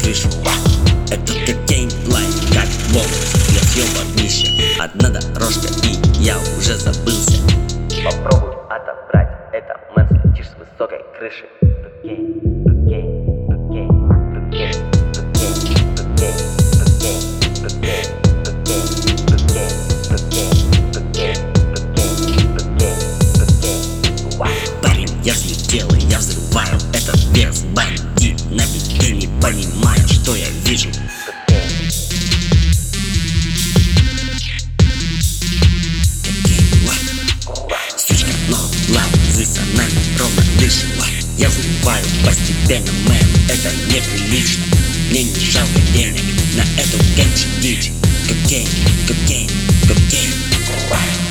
крышу. Это кокейн лайф, как волк для съебок нищих. Одна дорожка и я уже забылся. Попробуй отобрать это, мэн, слетишь с высокой крыши. Кокейн, кокейн, кокейн, кокейн, кокейн, кокейн, кокейн, кокейн, кокейн, кокейн, кокейн, кокейн, кокейн, кокейн. Парень, я взлетел и я взрываю этот вес. Бандит на беге, не понимаю, что я вижу. Сучка, но лайзы со нами ровно дышит. Я взрываю постепенно, мэн, это неприлично. Мне не жалко денег на эту кенчи дичь. Кокейн, кокейн, кокейн.